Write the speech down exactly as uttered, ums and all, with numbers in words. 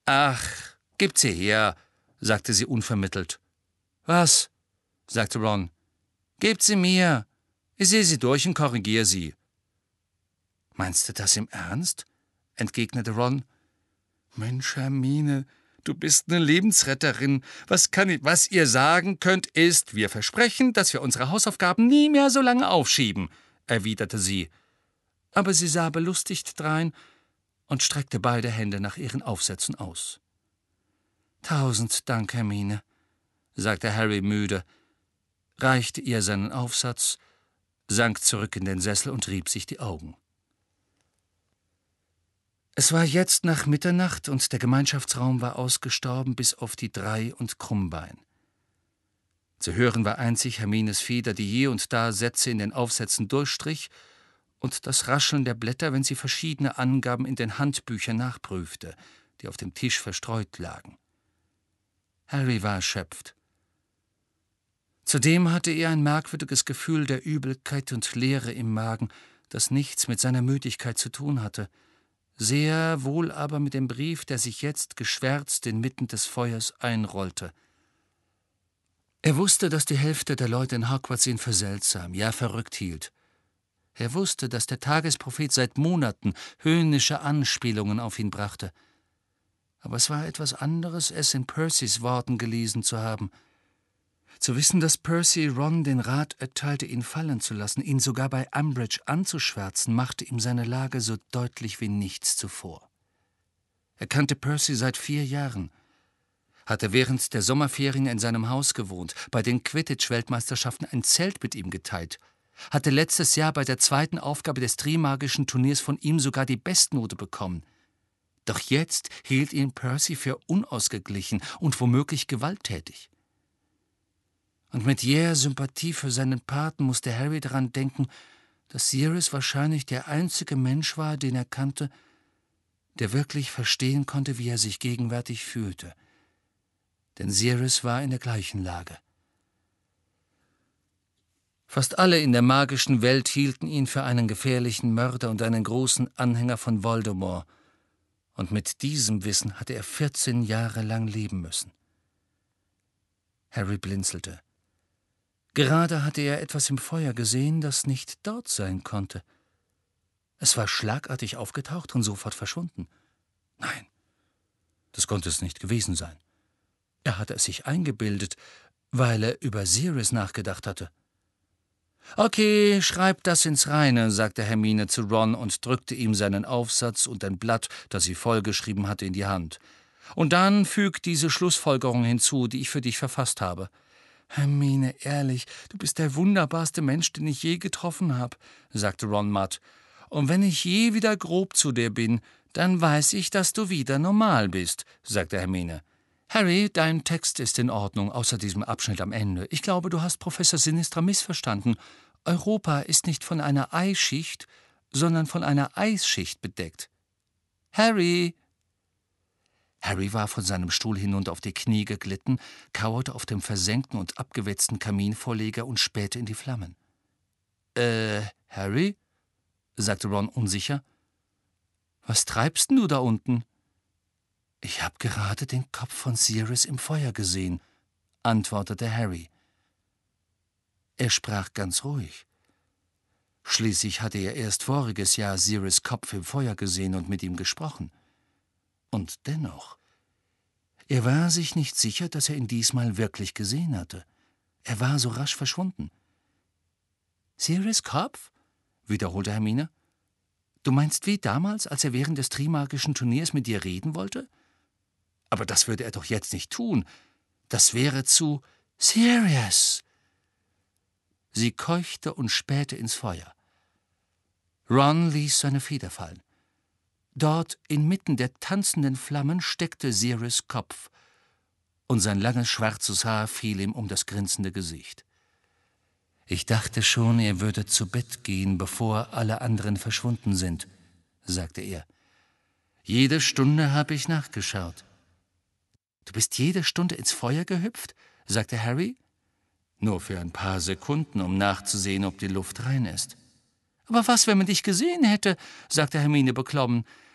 »Ach, gib sie her«, sagte sie unvermittelt. »Was?« sagte Ron. »Gebt sie mir. Ich sehe sie durch und korrigiere sie.« »Meinst du das im Ernst?« entgegnete Ron. »Mensch, Hermine, du bist eine Lebensretterin. Was kann ich, was ihr sagen könnt, ist, wir versprechen, dass wir unsere Hausaufgaben nie mehr so lange aufschieben«, erwiderte sie. Aber sie sah belustigt drein und streckte beide Hände nach ihren Aufsätzen aus. »Tausend Dank, Hermine«, sagte Harry müde, reichte ihr seinen Aufsatz, sank zurück in den Sessel und rieb sich die Augen. Es war jetzt nach Mitternacht und der Gemeinschaftsraum war ausgestorben bis auf die Drei und Krummbein. Zu hören war einzig Hermines Feder, die hier und da Sätze in den Aufsätzen durchstrich, und das Rascheln der Blätter, wenn sie verschiedene Angaben in den Handbüchern nachprüfte, die auf dem Tisch verstreut lagen. Harry war erschöpft. Zudem hatte er ein merkwürdiges Gefühl der Übelkeit und Leere im Magen, das nichts mit seiner Müdigkeit zu tun hatte, sehr wohl aber mit dem Brief, der sich jetzt geschwärzt inmitten des Feuers einrollte. Er wusste, dass die Hälfte der Leute in Hogwarts ihn für seltsam, ja verrückt hielt. Er wusste, dass der Tagesprophet seit Monaten höhnische Anspielungen auf ihn brachte. Aber es war etwas anderes, es in Percys Worten gelesen zu haben. Zu wissen, dass Percy Ron den Rat erteilte, ihn fallen zu lassen, ihn sogar bei Umbridge anzuschwärzen, machte ihm seine Lage so deutlich wie nichts zuvor. Er kannte Percy seit vier Jahren, hatte während der Sommerferien in seinem Haus gewohnt, bei den Quidditch-Weltmeisterschaften ein Zelt mit ihm geteilt, hatte letztes Jahr bei der zweiten Aufgabe des Trimagischen Turniers von ihm sogar die Bestnote bekommen. Doch jetzt hielt ihn Percy für unausgeglichen und womöglich gewalttätig. Und mit jäher Sympathie für seinen Paten musste Harry daran denken, dass Sirius wahrscheinlich der einzige Mensch war, den er kannte, der wirklich verstehen konnte, wie er sich gegenwärtig fühlte. Denn Sirius war in der gleichen Lage. Fast alle in der magischen Welt hielten ihn für einen gefährlichen Mörder und einen großen Anhänger von Voldemort. Und mit diesem Wissen hatte er vierzehn Jahre lang leben müssen. Harry blinzelte. Gerade hatte er etwas im Feuer gesehen, das nicht dort sein konnte. Es war schlagartig aufgetaucht und sofort verschwunden. Nein, das konnte es nicht gewesen sein. Er hatte es sich eingebildet, weil er über Sirius nachgedacht hatte. »Okay, schreib das ins Reine«, sagte Hermine zu Ron und drückte ihm seinen Aufsatz und ein Blatt, das sie vollgeschrieben hatte, in die Hand. »Und dann füg diese Schlussfolgerung hinzu, die ich für dich verfasst habe.« »Hermine, ehrlich, du bist der wunderbarste Mensch, den ich je getroffen habe«, sagte Ron matt. »Und wenn ich je wieder grob zu dir bin, dann weiß ich, dass du wieder normal bist«, sagte Hermine. »Harry, dein Text ist in Ordnung, außer diesem Abschnitt am Ende. Ich glaube, du hast Professor Sinistra missverstanden. Europa ist nicht von einer Eisschicht, sondern von einer Eisschicht bedeckt. Harry!« Harry war von seinem Stuhl hinunter auf die Knie geglitten, kauerte auf dem versenkten und abgewetzten Kaminvorleger und spähte in die Flammen. »Äh, Harry?« sagte Ron unsicher. »Was treibst denn du da unten?« »Ich habe gerade den Kopf von Sirius im Feuer gesehen«, antwortete Harry. Er sprach ganz ruhig. Schließlich hatte er erst voriges Jahr Sirius' Kopf im Feuer gesehen und mit ihm gesprochen. Und dennoch, er war sich nicht sicher, dass er ihn diesmal wirklich gesehen hatte. Er war so rasch verschwunden. »Sirius' Kopf?« wiederholte Hermine. »Du meinst wie damals, als er während des Trimagischen Turniers mit dir reden wollte? Aber das würde er doch jetzt nicht tun. Das wäre zu... Sirius!« Sie keuchte und spähte ins Feuer. Ron ließ seine Feder fallen. Dort, inmitten der tanzenden Flammen, steckte Sirius' Kopf, und sein langes schwarzes Haar fiel ihm um das grinsende Gesicht. »Ich dachte schon, er würde zu Bett gehen, bevor alle anderen verschwunden sind«, sagte er. »Jede Stunde habe ich nachgeschaut.« »Du bist jede Stunde ins Feuer gehüpft?« sagte Harry. »Nur für ein paar Sekunden, um nachzusehen, ob die Luft rein ist.« »Aber was, wenn man dich gesehen hätte?« sagte Hermine beklommen.